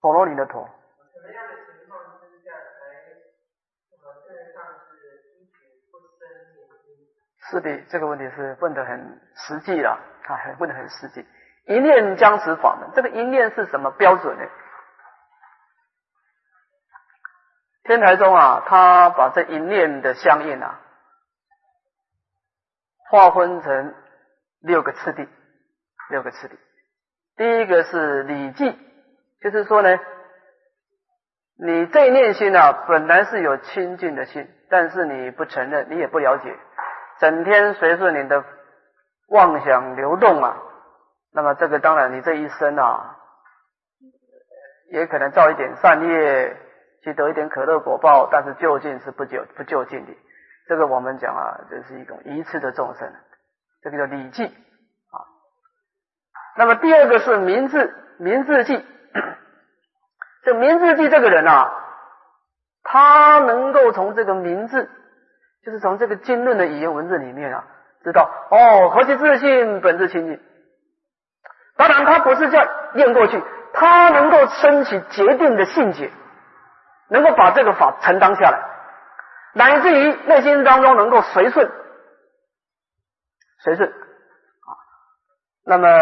陀罗尼的陀。 什么样的情况之下才称得上是一举不生念心？ 是的，这个问题是问得很实际了啊，问得很实际。一念将持法门，这个一念是什么标准呢？天台宗啊，他把这一念的相应啊，划分成6个次第。6个次第。第一个是理记，就是说呢，你这一念心啊，本来是有清净的心，但是你不承认，你也不了解，整天随顺你的妄想流动啊，那么这个当然你这一生啊，也可能造一点善业，去得一点可乐果报，但是究竟是不究竟的。这个我们讲啊，这是一种愚痴的众生，这个叫理记啊。那么第二个是明智记，这明智记这个人啊，他能够从这个明智，就是从这个经论的语言文字里面啊，知道何其自信，本自清净。当然他不是这样念过去，他能够升起决定的信解，能够把这个法承担下来，乃至于内心当中能够随顺啊。那么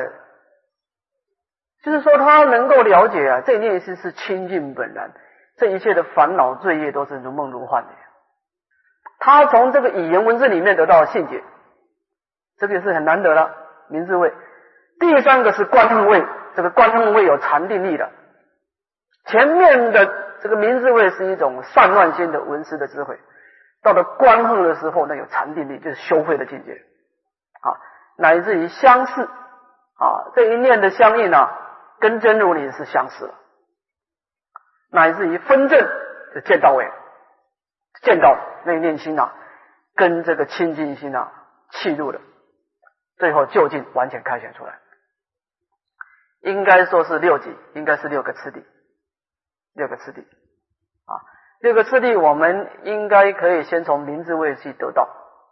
就是说他能够了解啊，这一念心是清净本然，这一切的烦恼罪业都是如梦如幻的。他从这个语言文字里面得到信解，这个也是很难得的明智慧。第三个是观恨位，这个观恨位有禅定力的。前面的这个明智慧是一种散乱心的闻思的智慧，到了观恨的时候，那有禅定力，就是修慧的境界啊，乃至于相似啊，这一念的相应啊，跟真如理是相似了，乃至于分证就见到位，见到那一念心啊，跟这个清净心啊契入了，最后究竟完全开显出来。应该说是6级，应该是6个次第，6个次第啊，6个次第我们应该可以先从明智慧去得到。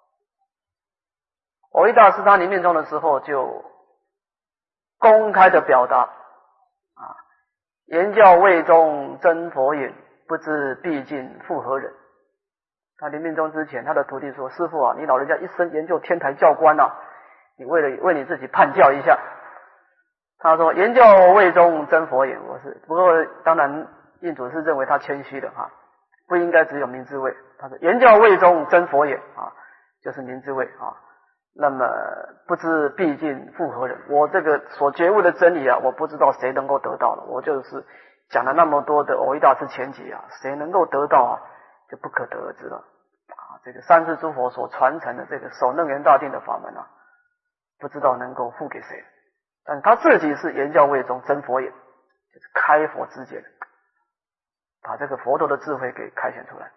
藕益大师他临命终的时候就公开的表达啊，言教未中真佛眼，不知毕竟复何人。他临命终之前，他的徒弟说：“师父啊，你老人家一生研究天台教观啊，你为你自己判教一下。”他说：“言教未中真佛眼。”不过当然印祖是认为他谦虚的啊，不应该只有明智慧。他说：“言教未中真佛眼啊，就是明智慧啊。那么不知毕竟复何人？我这个所觉悟的真理啊，我不知道谁能够得到了。我就是讲了那么多的藕益大师前集啊，谁能够得到啊，就不可得而知了啊。这个三世诸佛所传承的这个守楞严大定的法门啊，不知道能够付给谁。但他自己是言教未中真佛眼，就是开佛之见，把这个佛陀的智慧给开显出来。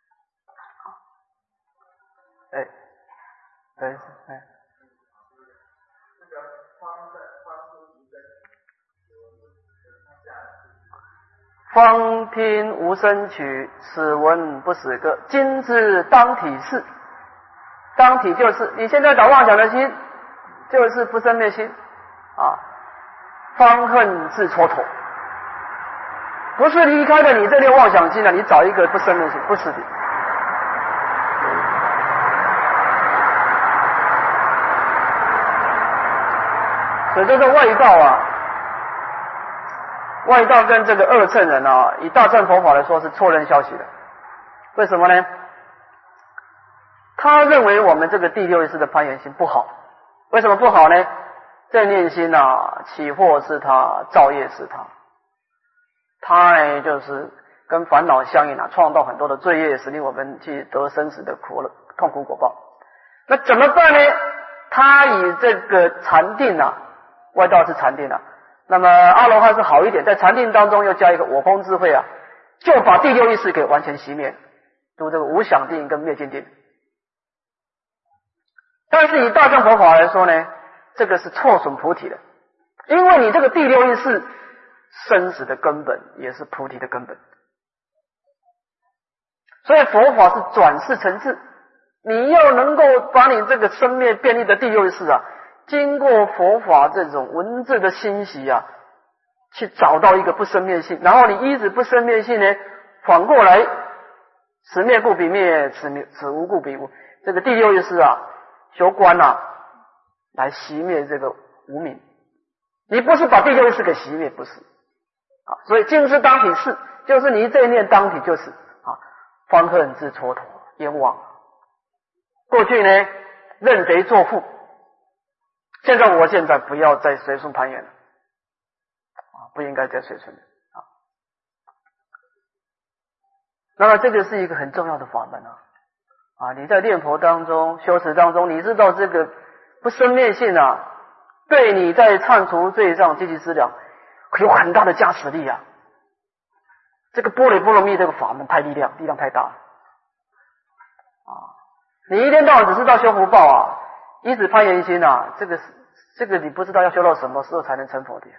方听无声曲，此闻不死歌。今之当体是，当体就是你现在找妄想的心，就是不生灭心啊。方恨自蹉跎，不是离开了你这念妄想心了，你找一个不生灭心，不是的。所以这个外道啊，外道跟这个二乘人啊，以大乘佛法来说是错认消息的。为什么呢？他认为我们这个第六意识的攀缘心不好。为什么不好呢？正念心啊，起惑是他，造业是他，他呢就是跟烦恼相应啊，创造很多的罪业，使令我们去得生死的痛苦果报。那怎么办呢？他以这个禅定啊，外道是禅定啊，那么阿罗汉是好一点，在禅定当中又加一个我空智慧啊，就把第六意识给完全熄灭，就这个无想定跟灭尽定。但是以大乘佛法来说呢，这个是错损菩提的，因为你这个第六意识生死的根本，也是菩提的根本。所以佛法是转世成智，你要能够把你这个生灭变异的第六意识啊，经过佛法这种文字的欣习啊， 去找到一个不生灭性，然后你依止不生灭性呢，反过来此灭故彼灭，此无故彼无。这个第六意识啊，修观啊，来熄灭这个无明。你不是把第六意识给熄灭，不是啊。所以尽知当体是，就是你这一念当体就是啊，方恨自蹉跎冤枉。过去呢，认贼作父，现在不要再随顺攀缘了啊，不应该再随顺了啊。那么这个是一个很重要的法门啊，你在念佛当中、修持当中，你知道这个不生灭性啊，对你在忏除罪障、积极资粮有很大的加持力啊。这个般若波罗蜜这个法门力量太大了啊！你一天到晚只知道修福报啊，依止攀缘心啊，这个你不知道要修到什么时候才能成佛的。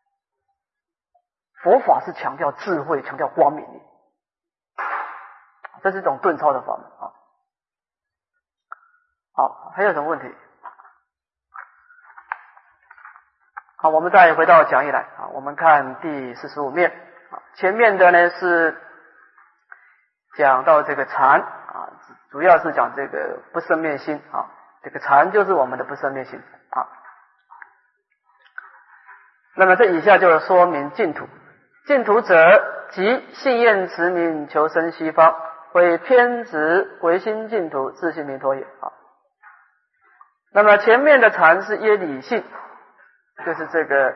佛法是强调智慧，强调光明力，这是一种顿超的法门啊。好，还有什么问题？好，我们再回到讲义来啊，我们看第45面啊，前面的呢是讲到这个禅啊，主要是讲这个不生灭心啊，这个禅就是我们的不生灭心啊。那么这以下就是说明净土，净土者即信愿持名求生西方，为偏执唯心净土自性弥陀也啊。那么前面的禅是耶理性，就是这个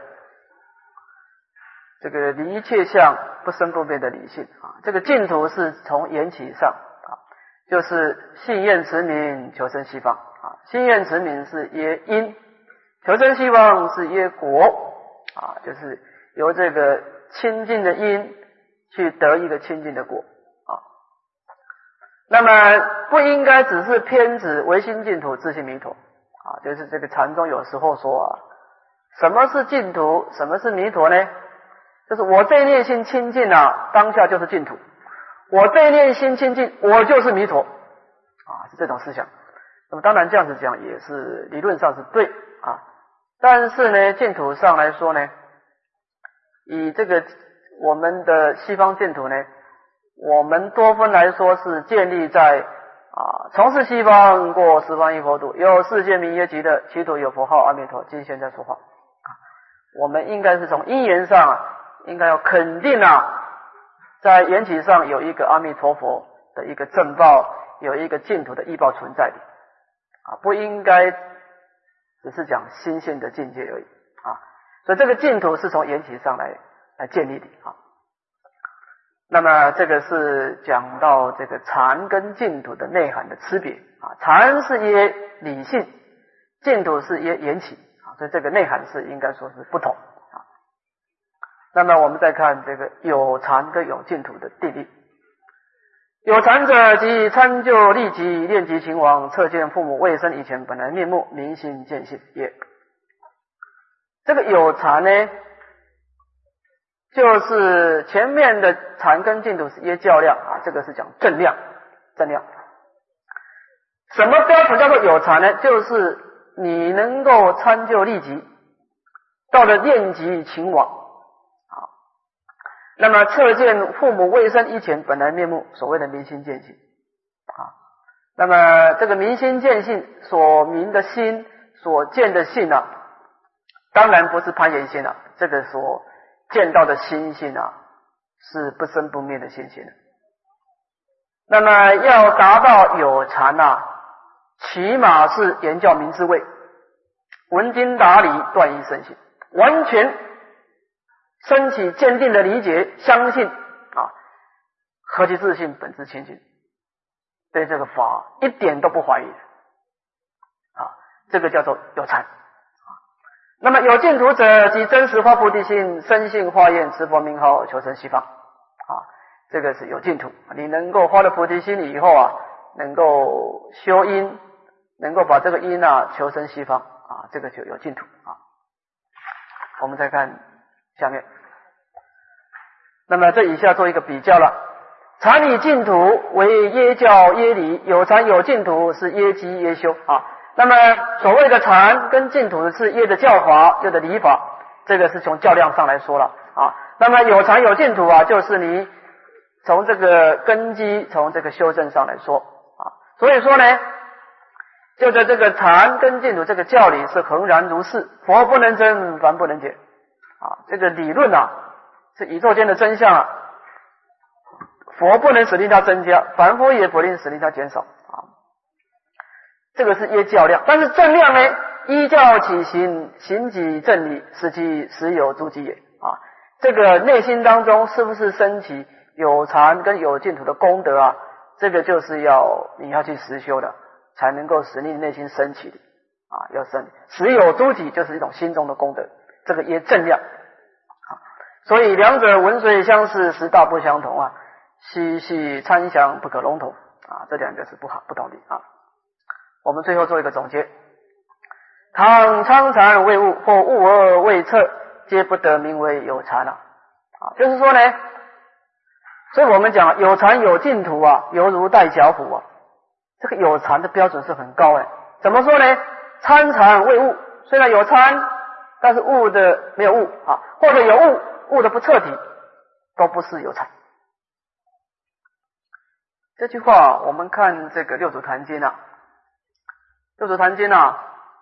离一切相不生不灭的理性啊。这个净土是从缘起上啊，就是信愿持名求生西方啊。信愿持名是耶因，求生西方是耶果啊，就是由这个清净的因去得一个清净的果啊。那么不应该只是偏执唯心净土自性弥陀啊，就是这个禅宗有时候说啊，什么是净土，什么是弥陀呢？就是我这一念心清净啊，当下就是净土；我这一念心清净，我就是弥陀啊，是这种思想。那么当然这样子讲也是理论上是对啊，但是呢，净土上来说呢，以这个我们的西方净土呢，我们多分来说是建立在从事西方过十方一佛土，有世界名曰极乐，其土有佛号阿弥陀，今现在说话啊。我们应该是从因缘上应该要肯定在缘起上有一个阿弥陀佛的一个正报，有一个净土的依报存在的不应该只是讲心性的境界而已所以这个净土是从缘起上来建立的那么这个是讲到这个禅跟净土的内涵的区别禅是耶理性，净土是耶缘起所以这个内涵是应该说是不同那么我们再看这个有禅跟有净土的定义。有禅者即参就立即练即情往，测见父母未生以前本来面目，明心见性也。这个有禅呢，就是前面的禅跟净土是耶较量这个是讲正量。什么标准叫做有禅呢？就是你能够参就立即，到了练即情往那么测见父母未生以前本来面目，所谓的明心见性那么这个明心见性所明的心，所见的性当然不是攀缘心这个所见到的心性是不生不灭的心性那么要达到有禅起码是言教明智慧，闻经达理，断疑生信，完全升起坚定的理解，相信何其自信，本自清净，对这个法一点都不怀疑这个叫做有禅那么有净土者即真实发菩提心，深信化验，持佛名号，求生西方这个是有净土。你能够发了菩提心以后能够修因，能够把这个因求生西方这个就有净土我们再看下面。那么这以下做一个比较了。禅与净土为耶教耶理，有禅有净土是耶机耶修那么所谓的禅跟净土是耶的教法，耶的理法，这个是从教量上来说了啊。那么有禅有净土啊，就是你从这个根基，从这个修正上来说啊，所以说呢，就在这个禅跟净土这个教理是恒然如是，佛不能真，凡不能解啊。这个理论啊，是宇宙间的真相啊，佛不能使令它增加，凡夫也不能使令它减少啊。这个是业较量，但是正量呢，依教起行，行己正理，使其实有诸己也啊。这个内心当中是不是升起有禅跟有净土的功德啊？这个就是你要去实修的，才能够使你内心升起的啊，要升实有诸己，就是一种心中的功德，这个也正量啊。所以两者文水相似，实大不相同啊，细细参详不可笼统啊，这两个是不同的啊。我们最后做一个总结：倘参禅未悟，或悟而未彻，皆不得名为有禅啊。就是说呢，所以我们讲有禅有净土啊，犹如带脚虎啊。这个有禅的标准是很高哎。怎么说呢？参禅未悟，虽然有参，但是悟的没有悟啊，或者有悟，悟的不彻底，都不是有禅。这句话我们看这个六祖坛经啊，六祖坛经啊，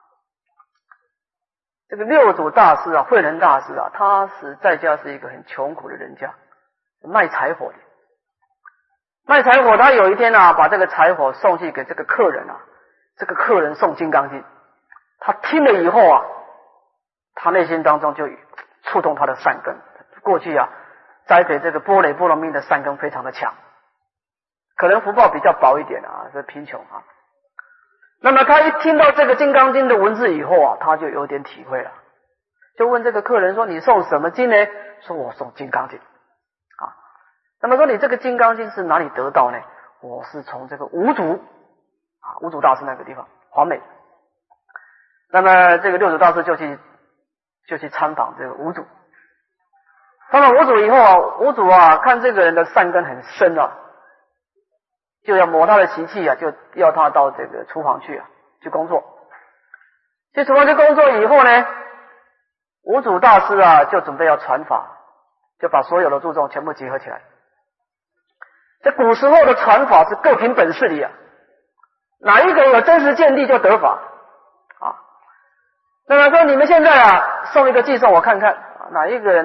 这个六祖大师啊，慧能大师啊，他是在家是一个很穷苦的人家，卖柴火的。卖柴火，他有一天啊，把这个柴火送去给这个客人啊，这个客人送《金刚经》，他听了以后啊，他内心当中就触动他的善根。过去啊，栽培这个般若波罗蜜的善根非常的强，可能福报比较薄一点啊，是贫穷啊。那么他一听到这个《金刚经》的文字以后啊，他就有点体会了，就问这个客人说：“你送什么经呢？”说：“我送《金刚经》。”啊，那么说你这个《金刚经》是哪里得到呢？我是从这个五祖啊，五祖大师那个地方，黄梅。那么这个六祖大师就去参访这个五祖。参访五祖以后啊，五祖啊看这个人的善根很深啊，就要磨他的习气啊，就要他到这个厨房去工作。去厨房去工作以后呢，五祖大师啊就准备要传法，就把所有的注重全部结合起来。这古时候的传法是各凭本事的啊，哪一个有真实见地就得法啊。那么说你们现在啊送一个寄送我看看，哪一个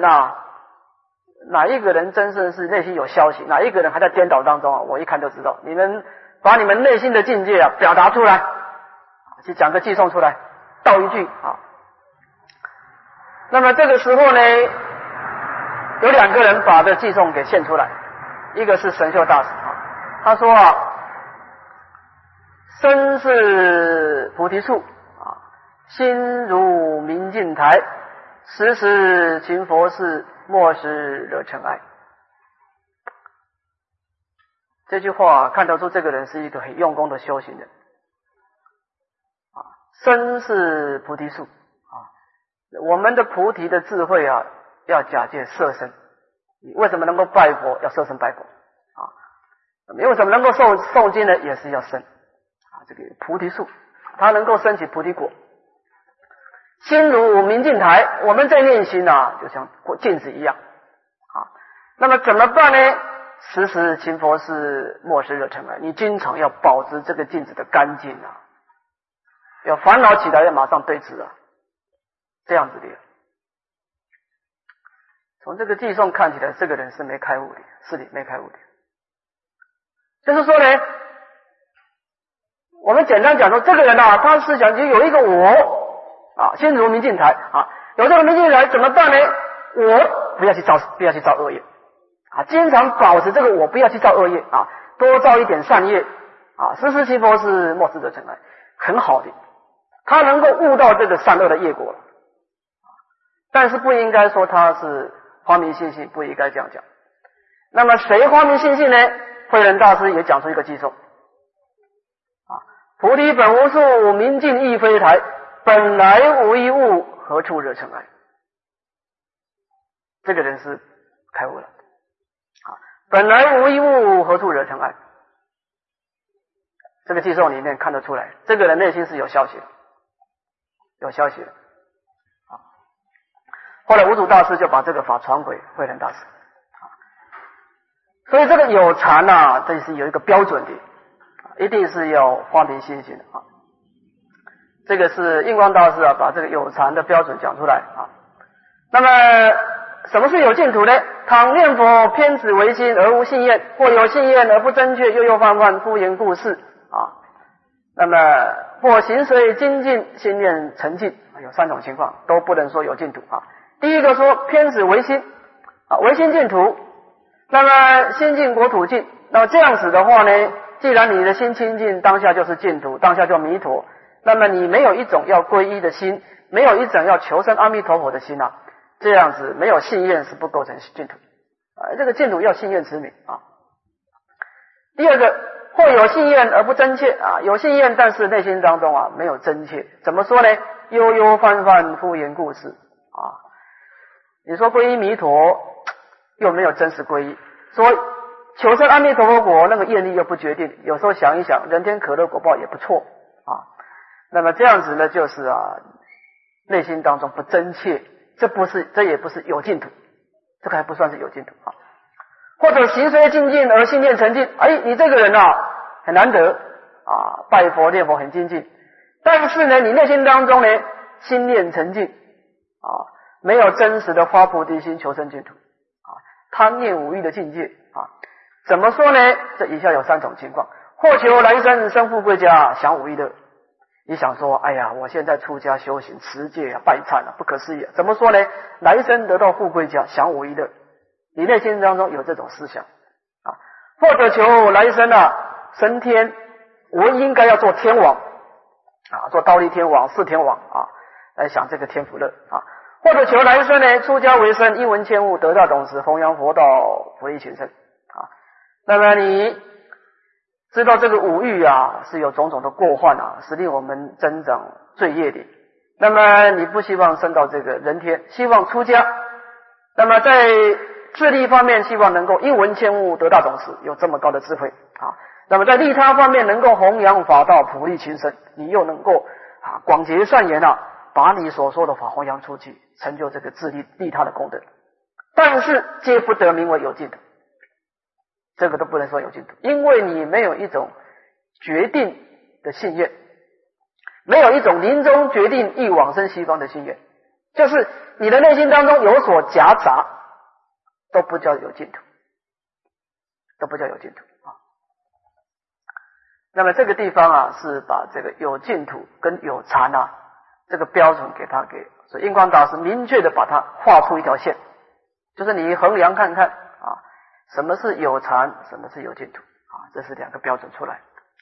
人真正是内心有消息，哪一个人还在颠倒当中啊，我一看就知道。你们把你们内心的境界啊表达出来，去讲个寄送出来，道一句啊。那么这个时候呢，有两个人把这寄送给献出来，一个是神秀大师啊，他说啊，身是菩提树啊，心如明镜台，时时勤佛事，莫使惹尘埃。这句话看得出这个人是一个很用功的修行人啊。身是菩提树啊，我们的菩提的智慧啊，要假借色身。你为什么能够拜佛？要色身拜佛啊。你为什么能够诵经呢？也是要身啊。这个菩提树，它能够升起菩提果。心如明镜台，我们在念心啊，就像镜子一样啊。那么怎么办呢？时时勤佛事，莫使惹尘埃。你经常要保持这个镜子的干净啊，要烦恼起来要马上对治啊，这样子的。从这个寄送看起来，这个人是没开悟的，是的，没开悟的。就是说呢，我们简单讲说，这个人啊，他思想就有一个我啊，心如明镜台啊，有这个明镜台怎么办呢？我不要去造恶业啊，经常保持这个我不要去造恶业啊，多造一点善业啊，时时勤佛事，莫使惹尘埃，很好的，他能够悟到这个善恶的业果了。但是不应该说他是花明信信，不应该这样讲。那么谁花明信信呢？慧能大师也讲出一个寄送啊，菩提本无树，明镜亦非台，本来无一物，何处惹尘埃。这个人是开悟了啊，本来无一物，何处惹尘埃。这个寄送里面看得出来，这个人内心是有消息的，有消息的。 后来五祖大师就把这个法传给慧能大师。所以这个有禅啊，这是有一个标准的，一定是要发明心性的啊。这个是印光大师啊，把这个有禅的标准讲出来啊。那么什么是有净土呢？倘念佛偏执唯心而无信愿，或有信愿而不真确，悠悠泛泛敷衍故事啊。那么或行随精进，心念沉静，有三种情况都不能说有净土啊。第一个说偏执唯心啊，唯心净土，那么心净国土净。那么这样子的话呢，既然你的心清净，当下就是净土，当下就弥陀。那么你没有一种要皈依的心，没有一种要求生阿弥陀佛的心啊，这样子没有信愿是不构成净土啊。这个净土要信愿持名啊。第二个，或有信愿而不真切啊，有信愿但是内心当中啊没有真切，怎么说呢？悠悠泛泛敷衍故事啊。你说皈依弥陀，又没有真实皈依；说求生阿弥陀佛国，那个愿力又不决定。有时候想一想，人天可乐果报也不错啊。那么这样子呢，就是内心当中不真切，这也不是有净土，这个还不算是有净土啊。或者行随精进而心念沉静，你这个人很难得啊，拜佛念佛很精进，但是呢，你内心当中呢心念沉静啊，没有真实的发菩提心求生净土啊，贪念五欲的境界啊。怎么说呢？这以下有三种情况：或求来生生富贵家，享五欲乐。你想说，哎呀，我现在出家修行持戒拜忏不可思议。怎么说呢？来生得到富贵家，享五欲乐。你内心当中有这种思想啊，或者求来生升天，我应该要做天王啊，做忉利天王、四天王啊，来享这个天福乐啊。或者求来生呢，出家为僧，一闻千悟，得大懂识，弘扬佛道，福利群生啊。那么你知道这个五欲是有种种的过患使令我们增长罪业的。那么你不希望升到这个人天，希望出家。那么在智力方面，希望能够一闻千悟，得大懂识，有这么高的智慧啊。那么在利他方面，能够弘扬法道，普利群生，你又能够广结善缘把你所说的法弘扬出去，成就这个自利他的功德。但是皆不得名为有净土，这个都不能说有净土，因为你没有一种决定的信愿，没有一种临终决定欲往生西方的信愿，就是你的内心当中有所夹杂，都不叫有净土，都不叫有净土啊。那么这个地方是把这个有净土跟有禅这个标准所以印光大师明确的把它画出一条线，就是你衡量看看什么是有禅，什么是有净土这是两个标准出来。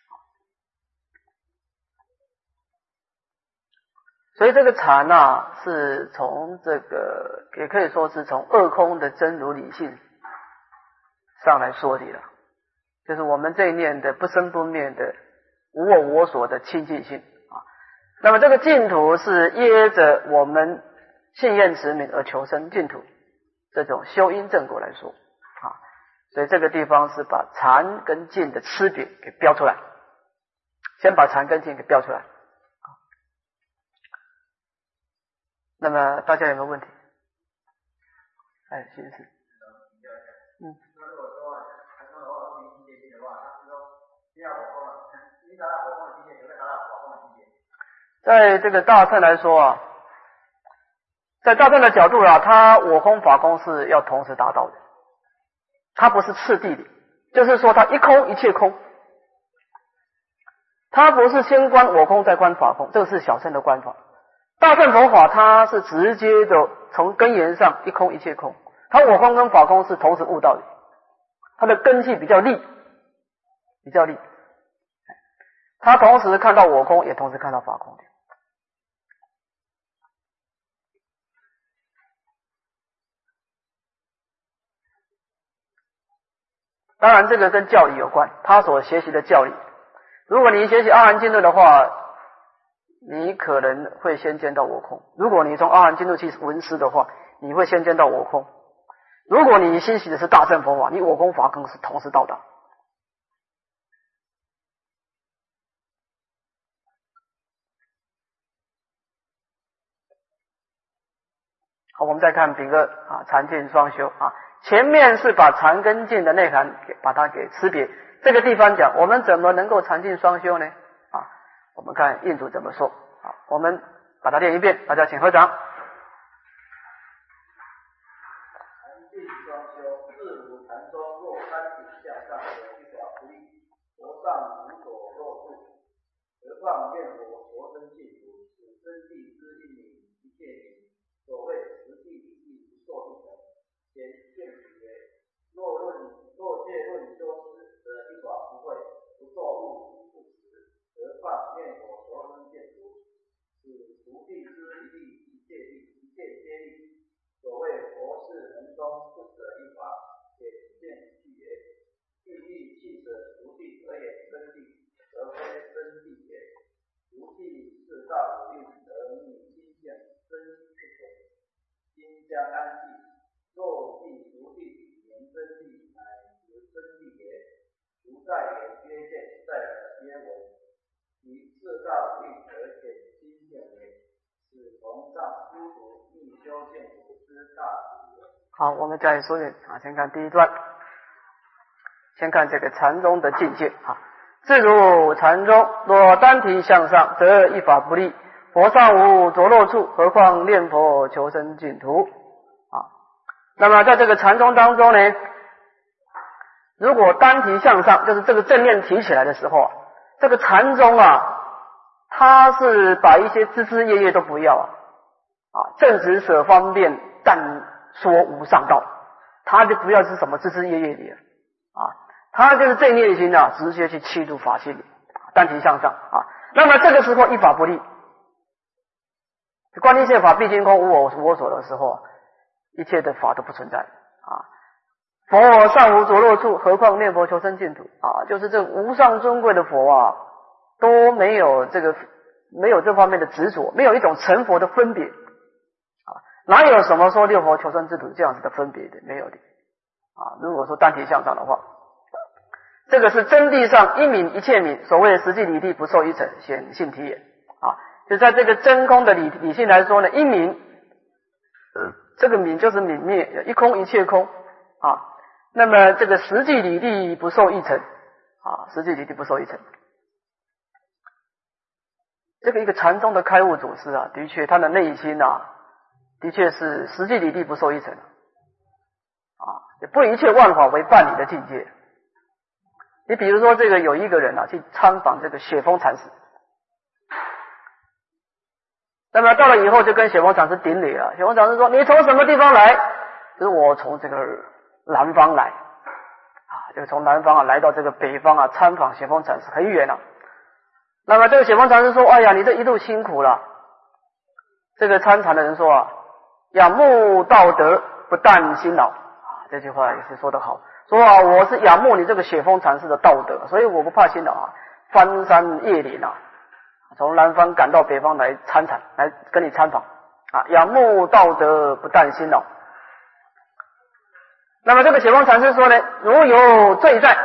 所以这个禅是从这个也可以说是从二空的真如理性上来说的了，就是我们这一念的不生不灭的无我我所的清净性那么这个净土是耶着我们信愿持名而求生净土这种修因正果来说所以这个地方是把禅跟净的区别给标出来，先把禅跟净给标出来那么大家有没有问题？其实是那如果说禅宗的话不明境界性的话，他是说需要火空你达到火空的境界，有没有达到火空的境界？在这个大乘来说在大乘的角度他我空法空是要同时达到的，它不是次第的，就是说它一空一切空，它不是先观我空再观法空，这个是小乘的观法。大乘佛法它是直接的从根源上一空一切空，它我空跟法空是同时悟道的，它的根系比较利，它同时看到我空也同时看到法空的。当然这个跟教理有关，他所学习的教理，如果你学习阿含经论的话，你可能会先见到我空，如果你从阿含经论去闻思的话，你会先见到我空，如果你欣喜的是大乘佛法，你我空法空是同时到达。 好，我们再看丙二啊，禅净双修啊。前面是把禅跟净的内涵把它给识别，这个地方讲我们怎么能够禅净双修呢？啊，我们看印主怎么说啊，我们把它念一遍，大家请合掌。 禅净双修，自如禅中若单体向上的一法不利，佛上无所若处，何况念佛求生净土，使真谛之一名一切名。所谓实地理地不受一成，言见语言。若借论修持的一法不会，不受物不实，何况念佛求生净土，使独地之一利一切皆利。所谓佛是门中不舍一法，显见具言。地利气者独地而言真谛，而非真谛也。独地是大无蕴而逆心见真不成，心将安寂。若地独地言真谛，乃实真谛也。如在言曰见，在耳曰闻，其四大无蕴而显心见也。此从上诸徒逆修见古之大旨也。 好，我们再说一遍啊，先看第一段，先看这个禅宗的境界啊。自如禅中，若单体向上，则一法不利。佛上无着落处，何况念佛求生净土啊？那么在这个禅宗当中呢，如果单体向上，就是这个正念提起来的时候，这个禅宗啊，他是把一些枝枝叶叶都不要正直舍方便，但说无上道，他就不要是什么枝枝叶叶的他就是正念心直接去契入法性里，单体向上那么这个时候一法不利，观一切法毕竟空，无我所的时候，一切的法都不存在佛上无着落处，何况念佛求生净土就是这无上尊贵的佛都没有这方面的执着，没有一种成佛的分别哪有什么说念佛求生净土这样子的分别的？没有的如果说单体向上的话，这个是真谛上一名一切名，所谓实际理地不受一成，显性体也就在这个真空的理性来说呢，一名这个名就是泯灭，一空一切空那么这个实际理地不受一成实际理地不受一成。这个一个禅宗的开悟祖师的确他的内心的确是实际理地不受一成也不一切万法为伴理的境界。你比如说这个有一个人去参访这个雪峰禅师，那么到了以后就跟雪峰禅师顶礼了。雪峰禅师说：“你从什么地方来？”就是我从这个南方来就从南方来到这个北方参访雪峰禅师，很远那么这个雪峰禅师说：“哎呀，你这一路辛苦了。”这个参禅的人说仰慕道德，不但辛劳这句话也是说得好。说我是仰慕你这个雪峰禅师的道德，所以我不怕辛劳翻山越岭从南方赶到北方来参禅，来跟你参访仰慕道德，不但辛劳。那么这个雪峰禅师说呢，如有罪在，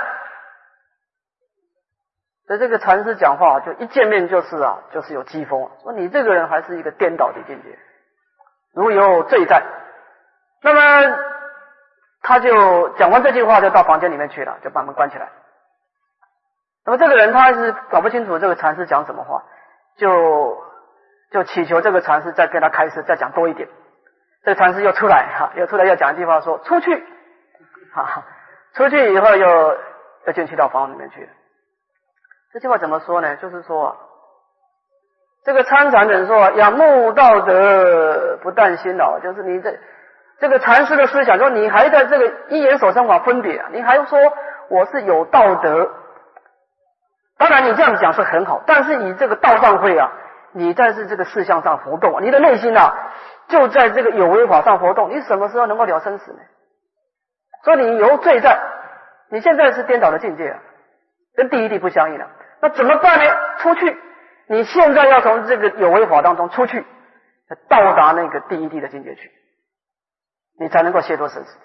所以这个禅师讲话就一见面就是有讥讽说你这个人还是一个颠倒的境界，如有罪在。那么他就讲完这句话，就到房间里面去了，就把门关起来。那么这个人他是搞不清楚这个禅师讲什么话，就祈求这个禅师再跟他开示，再讲多一点。这个禅师又出来要讲一句话，说出去出去以后又进去到房里面去了。这句话怎么说呢？就是说这个参禅人说仰慕道德，不但辛劳，就是你这个禅师的思想，说你还在这个一言所生法分别你还说我是有道德。当然你这样讲是很好，但是你这个道上会你在这个事项上活动你的内心就在这个有为法上活动，你什么时候能够了生死呢？所以你有罪在，你现在是颠倒的境界跟第一地不相应了。那怎么办呢？出去，你现在要从这个有为法当中出去，到达那个第一地的境界去，你才能够解脱生死。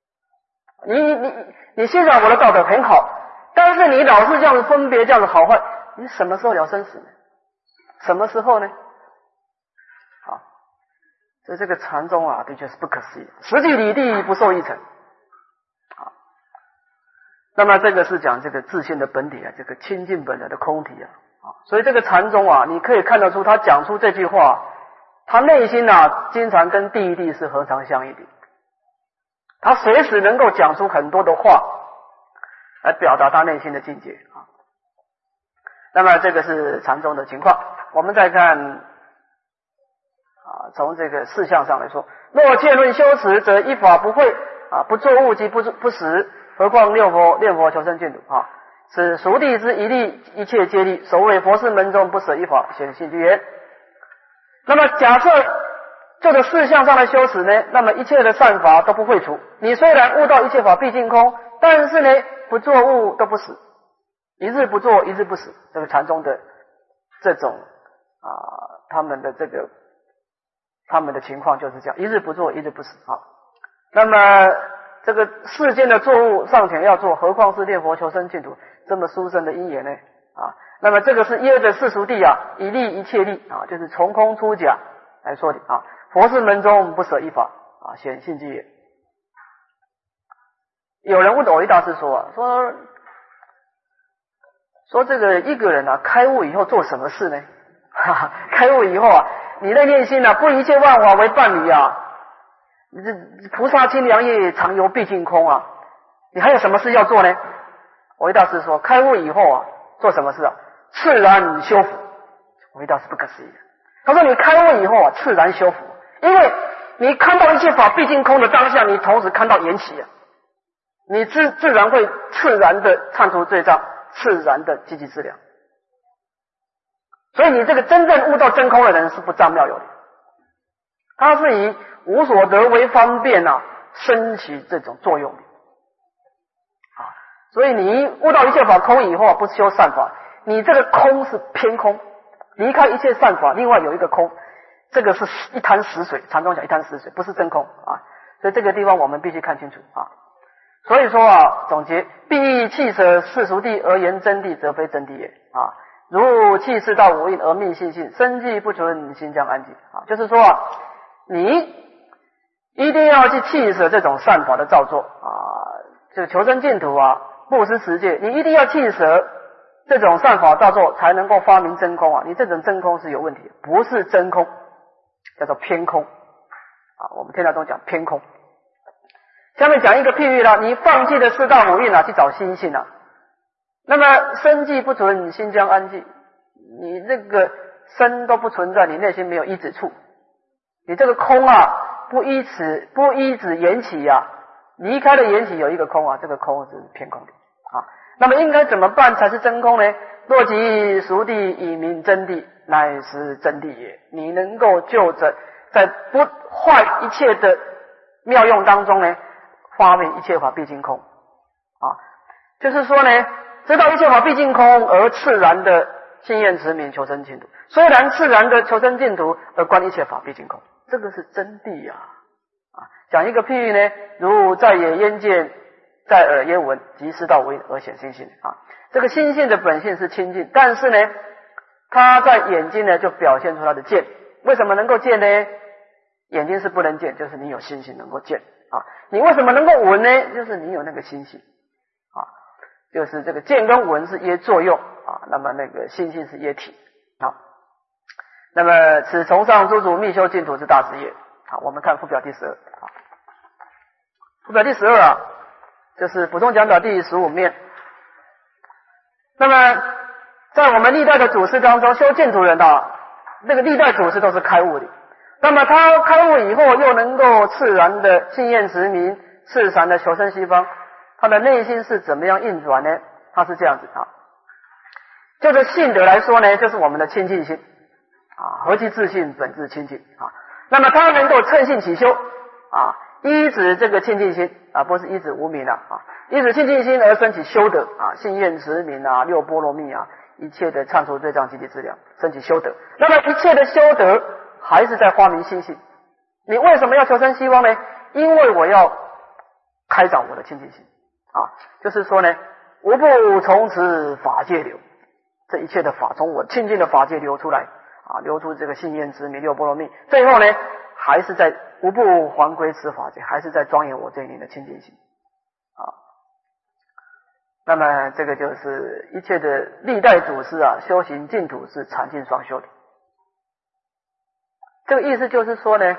你欣赏我的道德很好，但是你老是这样子分别，这样子好坏，你什么时候了生死呢？什么时候呢？ 所以这个禅宗啊，的确是不可思议，实际理地不受一成啊。那么这个是讲这个自性的本体啊，这个清净本来的空体啊。所以这个禅宗啊，你可以看得出他讲出这句话，他内心啊，经常跟地是合常相应的，他随时能够讲出很多的话来表达他内心的境界啊。那么这个是禅宗的情况。我们再看从这个事项上来说，若切论修持，则一法不会不作物及不实，何况念佛求生净土啊。是熟地之一力，一切皆力。所谓佛事门中不舍一法，显性具言。那么假设就着事项上的修持呢，那么一切的善法都不会除。你虽然悟到一切法毕竟空，但是呢，不作物都不死，一日不作，一日不死。这个禅宗的这种他们的情况就是这样，一日不作，一日不死啊。那么这个世间的作物尚且要做，何况是念佛求生净土这么殊胜的因缘呢？那么这个是耶着世俗地一力一切力就是从空出假来说的佛事门中不舍一法显性具也。有人问藕益大师说这个一个人开悟以后做什么事呢？开悟以后你的念心不一切万法为伴侣这菩萨清凉夜，常游毕竟空你还有什么事要做呢？藕益大师说，开悟以后做什么事自然修福。藕益大师不可思议，他说你开悟以后自然修福，因为你看到一切法毕竟空的当下，你同时看到缘起你自然会自然的忏除罪障，自然的积极治疗。所以你这个真正悟到真空的人是不障妙有的，他是以无所得为方便升起这种作用的所以你悟到一切法空以后不修善法，你这个空是偏空，离开一切善法，另外有一个空，这个是一潭死水，禅宗讲一潭死水，不是真空所以这个地方我们必须看清楚所以说总结，必弃舍世俗谛而言真谛，则非真谛也如弃世道无印而命信性，生计不存，心将安寂就是说你一定要去弃舍这种善法的造作这个求生净土布施持戒，你一定要弃舍这种善法造作，才能够发明真空你这种真空是有问题，不是真空，叫做偏空我们天台宗讲偏空。下面讲一个譬喻你放弃了四大五蕴去找心性那么生计不存，心将安寂，你这个身都不存在，你内心没有依止处，你这个空不依止缘起离开了缘起有一个空这个空是偏空的那么应该怎么办才是真空呢？若即熟地以明真谛，乃是真谛也。你能够就着在不坏一切的妙用当中呢，发明一切法毕竟空就是说呢，知道一切法毕竟空而自然的信愿持名求生净土，虽然自然的求生净土而观一切法毕竟空，这个是真谛讲一个譬喻呢，如在野焉见，在耳焉闻，即是道无印而显心性这个心性的本性是清净，但是呢，它在眼睛呢就表现出它的见。为什么能够见呢？眼睛是不能见，就是你有心性能够见你为什么能够闻呢？就是你有那个心性就是这个见跟闻是业作用那么那个心性是业体那么此崇尚诸祖密修净土之大事业我们看附表第12附表第12就是补充讲表第15面。那么在我们历代的祖师当中，修净土人那个历代祖师都是开悟的，那么他开悟以后又能够自然的信愿持名，自然的求生西方，他的内心是怎么样运转呢？他是这样子就着性德来说呢，就是我们的清净心何其自信，本自清净那么他能够乘性起修依止这个清净心不是依止无明依止清净心而升起修德信愿持名六波罗蜜一切的忏除罪障积极治疗，升起修德。那么一切的修德还是在发明心性。你为什么要求生西方呢？因为我要开展我的清净心就是说呢，无不从此法界流，这一切的法从我清净的法界流出来流出这个信愿持名六波罗蜜，最后呢还是在无不还归此法界，还是在庄严我这一念的清净心啊。那么这个就是一切的历代祖师啊，修行净土是禅净双修的。这个意思就是说呢，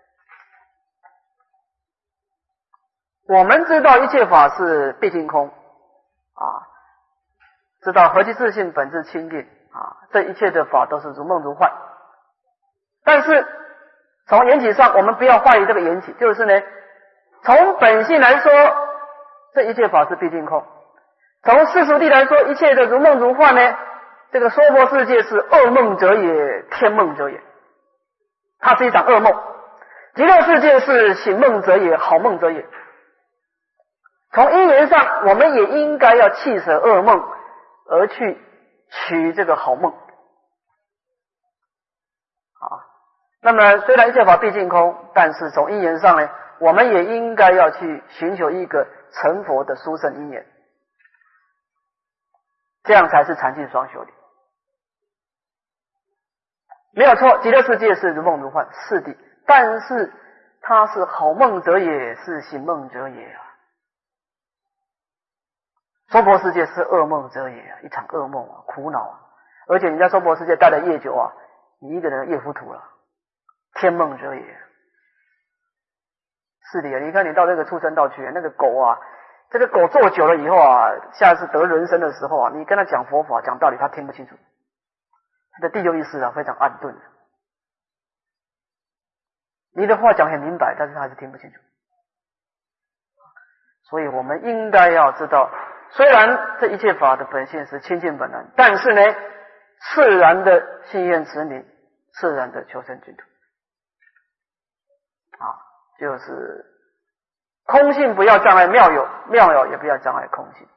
我们知道一切法是毕竟空啊，知道何其自性本质清净啊，这一切的法都是如梦如幻。但是从缘起上，我们不要怀疑这个缘起，就是呢，从本性来说，这一切法是毕竟空。从世俗谛来说，一切的如梦如幻呢，这个娑婆世界是噩梦者也，天梦者也，它是一场噩梦；极乐世界是醒梦者也，好梦者也。从因缘上，我们也应该要弃舍噩梦，而去取这个好梦啊。那么虽然一切法毕竟空，但是从因缘上呢，我们也应该要去寻求一个成佛的殊胜因缘，这样才是禅净双修的。没有错，极乐世界是如梦如幻，是的，但是它是好梦者也，是醒梦者也啊。娑婆世界是噩梦者也啊，一场噩梦啊，苦恼啊，而且你在娑婆世界待的越久啊，你一个人越糊涂了，天梦者也。是的，你看你到那个畜生道去，那个狗啊，这个狗做久了以后啊，下次得人生的时候啊，你跟他讲佛法讲道理，他听不清楚，他的第六意识啊非常暗钝，你的话讲很明白，但是他还是听不清楚。所以我们应该要知道，虽然这一切法的本性是清净本然，但是呢，自然的信愿持名，自然的求生净土啊，就是空性不要障碍妙有，妙有也不要障碍空性。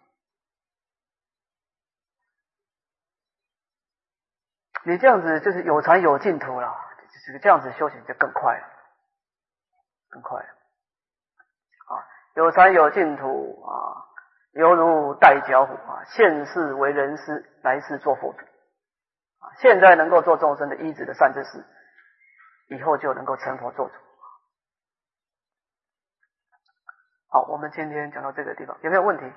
你这样子就是有禅有净土了，这样子修行就更快了，更快了啊！有禅有净土啊，犹如带脚虎啊，现世为人师，来世做佛祖啊。现在能够做众生的依止的善知识，以后就能够成佛做主。好，我们今天讲到这个地方，有没有问题？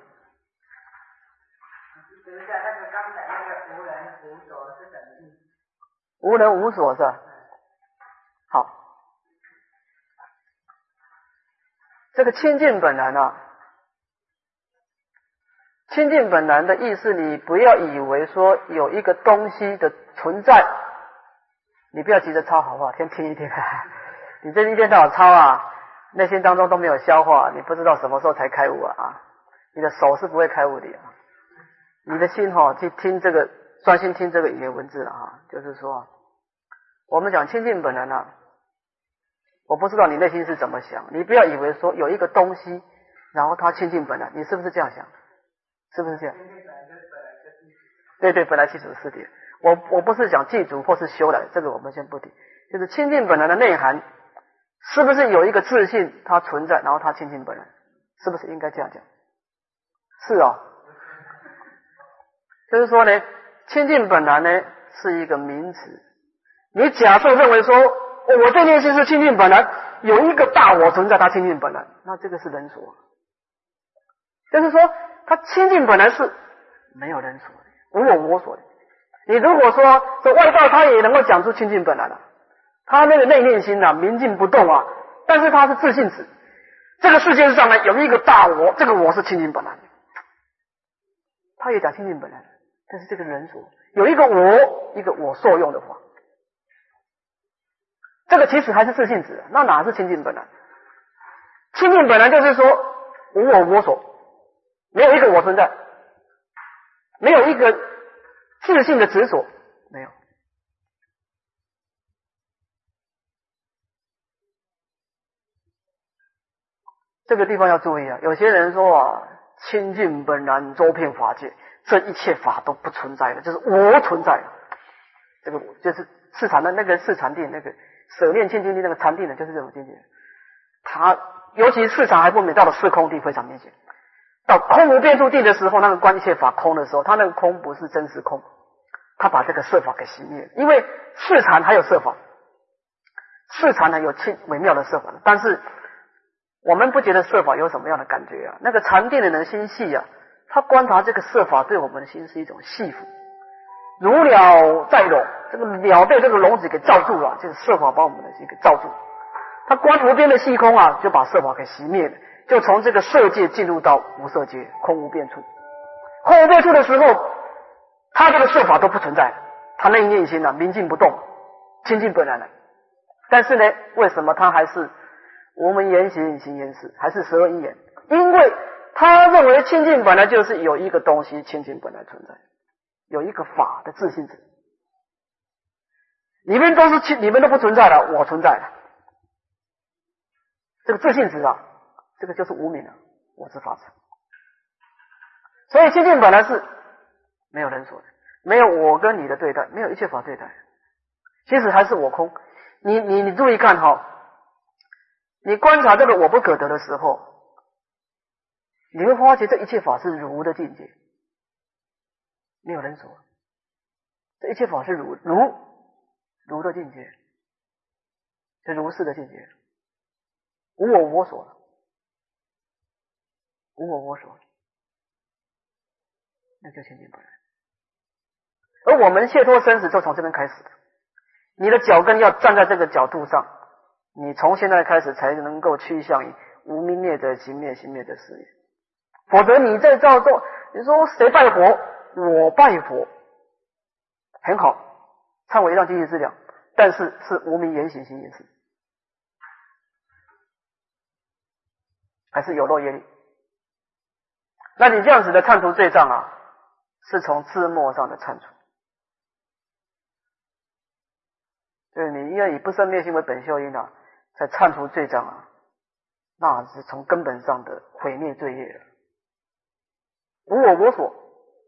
等一下，那个刚才那个无人无所是什么意思？ 无人无所是吧？好，这个清净本然啊，清净本然的意思，你不要以为说有一个东西的存在，你不要急着抄好不好？先听一听，你这一天到晚抄啊，内心当中都没有消化，你不知道什么时候才开悟啊！你的手是不会开悟的啊，你的心去听这个，专心听这个语言文字啊，就是说，我们讲清净本然啊，我不知道你内心是怎么想，你不要以为说有一个东西，然后它清净本然，你是不是这样想？是不是这样？对对，本来其实是的。我不是讲记住或是修来，这个我们先不提，就是清净本然的内涵。是不是有一个自信它存在，然后它清净本然？是不是应该这样讲？是哦，就是说呢，清净本然呢是一个名词。你假设认为说，我这件事是清净本然，有一个大我存在，它清净本然，那这个是人所。就是说，它清净本然是没有人所的，无我我所的。你如果说外道他也能够讲出清净本然了。他那个内念心啊，明净不动啊，但是他是自信子。这个世界上呢，有一个大我，这个我是清净本然。他也讲清净本然，但是这个人所有一个我受用的话，这个其实还是自信子，那哪是清净本然？清净本然就是说无我我所，没有一个我存在，没有一个自信的执着，没有。这个地方要注意啊！有些人说啊，清净本然周遍法界，这一切法都不存在了，就是我存在了。这个就是四禅的那个四禅定，那个舍念清净定那个禅定的，就是这种境界。他尤其四禅还不明，到了四空定非常明显。到空无变数定的时候，那个观一切法空的时候，他那个空不是真实空，他把这个色法给熄灭了。因为四禅还有色法， 视禅呢有微妙的设法，但是我们不觉得设法有什么样的感觉啊？那个禅定的人心细啊，他观察这个设法对我们的心是一种系缚，如鸟在笼，这个鸟被这个笼子给罩住了，这个设法把我们的心给罩住。他观无边的细空啊，就把设法给熄灭了，就从这个色界进入到无色界，空无边处。空无边处的时候，他这个设法都不存在，他内念心啊明静不动，清净本来的。但是呢，为什么他还是无明言行行言识，还是十二因缘？因为他认为清净本来就是有一个东西，清净本来存在，有一个法的自性质，里面都不存在了，我存在了。这个自性质啊，这个就是无明啊，我执法执。所以清净本来是没有人所的，没有我跟你的对待，没有一切法对待，其实还是我空。你注意看哈，你观察这个我不可得的时候，你会发觉这一切法是如的境界，没有人所，这一切法是如的境界，是如是的境界，无我我所，无我我所，那就清净本来。而我们解脱生死就从这边开始的，你的脚跟要站在这个角度上，你从现在开始才能够趋向于无明灭者行灭，行灭者事业。否则你在照做，你说谁拜佛？我拜佛，很好，忏悔让积极资粮，但是是无明言行行言识，还是有漏业力。那你这样子的忏除罪障啊，是从字末上的忏除。对，你因为以不生灭心为本修因啊，在忏除罪障啊，那是从根本上的毁灭罪业了。无我我所，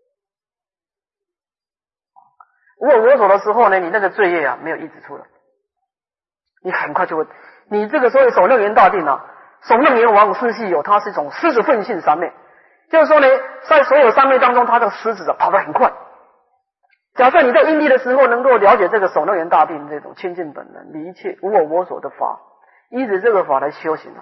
无我我所的时候呢，你那个罪业啊没有抑制出来，你很快就会，你这个所谓首楞严大定啊，首楞严王四系有，它是一种狮子奋性三昧，就是说呢，在所有三昧当中，它的狮子啊跑得很快。假设你在因地的时候能够了解这个首楞严大定这种清净本能离一切无我我所的法，依着这个法来修行啊，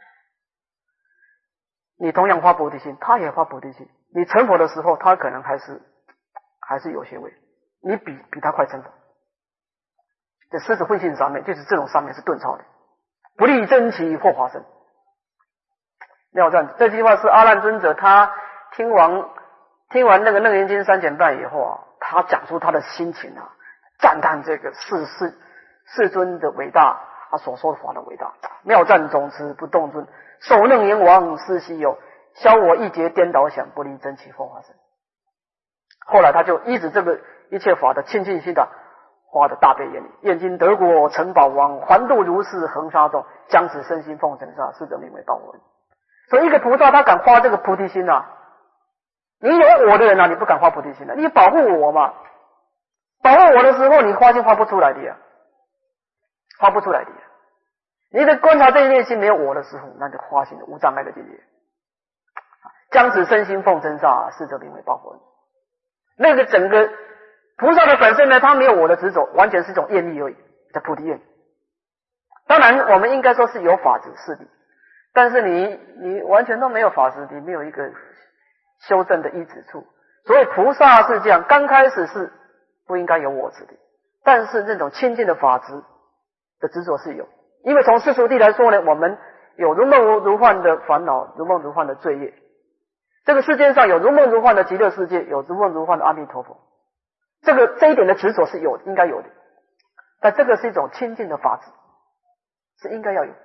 你同样发菩提心，他也发菩提心，你成佛的时候，他可能还是有些位，你比他快成佛。这狮子慧性三昧，就是这种三昧是顿超的，不立真其或华身。妙赞，这句话是阿难尊者他听完那个楞严经三简半以后啊，他讲出他的心情啊，赞叹这个世尊的伟大，他所说的法的伟大。妙赞总持不动尊，首楞严王师西有，消我一劫颠倒想，不离真其佛化身。后来他就依止这个一切法的清净心的花的大悲眼里，愿今得果成宝王，还度如是恒沙众，将此身心奉尘沙，是者名为道文。所以一个菩萨他敢发这个菩提心啊，你有我的人啊，你不敢发菩提心啊，你保护我嘛，保护我的时候你花心发不出来的呀，发不出来的呀。你的观察这一念心没有我的时候，那就花心的无障碍的境界。将此身心奉尘沙，是者名为报佛。那个整个菩萨的本身呢，他没有我的执着，完全是一种愿力而已，叫菩提愿。当然我们应该说是有法执是的，但是你完全都没有法执，你没有一个修正的依止处。所以菩萨是这样，刚开始是不应该有我执的，但是那种清净的法执的执着是有。因为从世俗谛来说呢，我们有如梦如幻的烦恼，如梦如幻的罪业。这个世界上有如梦如幻的极乐世界，有如梦如幻的阿弥陀佛。这一点的执着是有，应该有的。但这个是一种清净的法执，是应该要有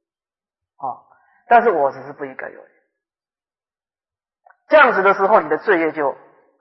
但是我只是不应该有。这样子的时候，你的罪业就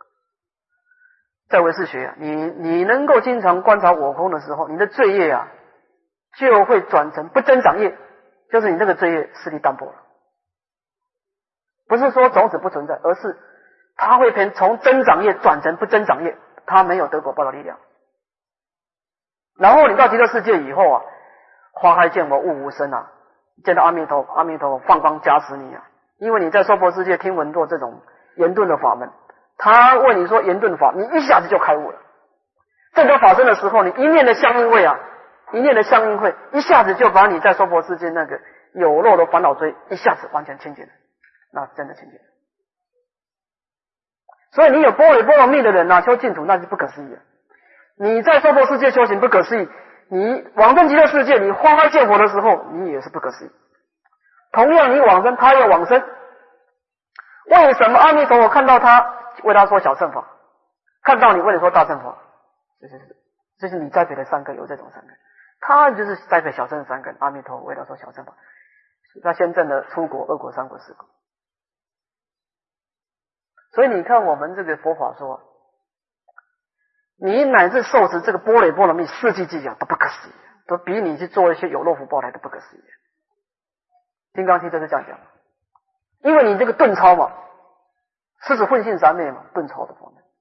在唯识学你能够经常观察我空的时候，你的罪业就会转成不增长业，就是你那个罪业势力淡薄了。不是说种子不存在，而是它会从增长业转成不增长业，它没有得果报的力量。然后你到极乐世界以后花开见佛悟无生见到阿弥陀佛放光加持你因为你在娑婆世界听闻过这种圆顿的法门，他问你说圆顿法，你一下子就开悟了。正得法身的时候，你一念的相应位一念的相应会，一下子就把你在娑婆世界那个有漏的烦恼追，一下子完全清净了，那真的清净了。所以你有般若波罗蜜的人修净土那是不可思议的。你在娑婆世界修行不可思议，你往生极乐世界，你花开见佛的时候，你也是不可思议。同样你往生，他也往生。为什么阿弥陀佛看到他为他说小乘法，看到你为你说大乘法？这是你栽培的三根，有这种三根。他就是栽培小乘三根，阿弥陀佛为他说小乘法，他先证了出国、二国、三国、四国。所以你看我们这个佛法说，你乃至受持这个般若波罗蜜四季偈都不可思议，都比你去做一些有漏福报来的不可思议。金刚经就是这样讲，因为你这个顿超嘛，是指混性三昧嘛，顿超的方面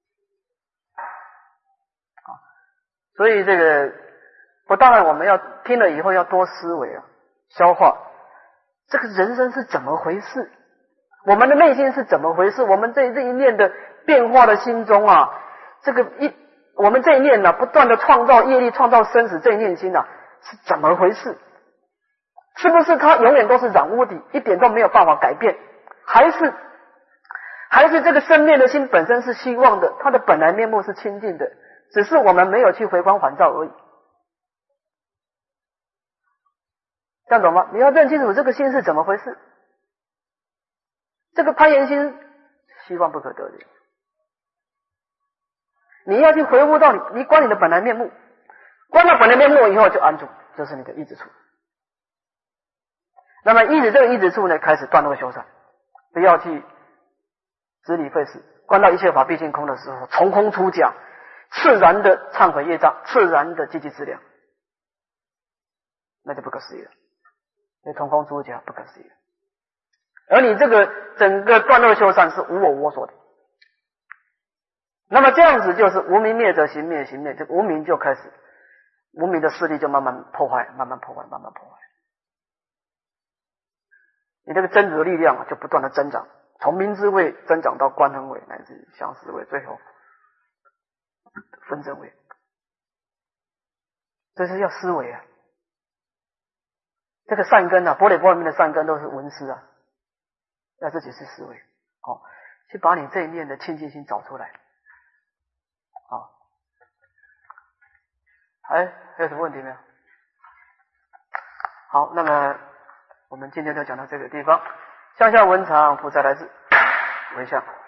啊，所以这个当然我们要听了以后要多思维啊，消化这个人生是怎么回事，我们的内心是怎么回事，我们这一念的变化的心中啊，我们这一念不断的创造业力，创造生死，这一念心是怎么回事？是不是它永远都是染污的，一点都没有办法改变？还是这个生灭的心本身是希望的，它的本来面目是清净的，只是我们没有去回光返照而已。这样懂吗？你要认清楚这个心是怎么回事。这个攀缘心希望不可得的，你要去回悟到你观你的本来面目，观到本来面目以后就安住，这是你的依止处。那么依止这个依止处呢，开始断恶修善，不要去执理废事，观到一切法毕竟空的时候，从空出假，自然的忏悔业障，自然的积极资粮，那就不可思议了。那从空出假不可思议了。而你这个整个断恶修善是无我我所的，那么这样子就是无明灭者行灭，行灭这个无明就开始，无明的势力就慢慢破坏，慢慢破坏，慢慢破坏。你这个真如的力量就不断的增长，从明智位增长到观衡位，乃至相思位，最后分真位。这是要思维啊！这个善根般若波罗蜜的善根都是闻思啊，要自己去思维，去把你这一念的清净心找出来。还有什么问题没有？好，那么我们今天就讲到这个地方。向下文长，菩萨来自，回向。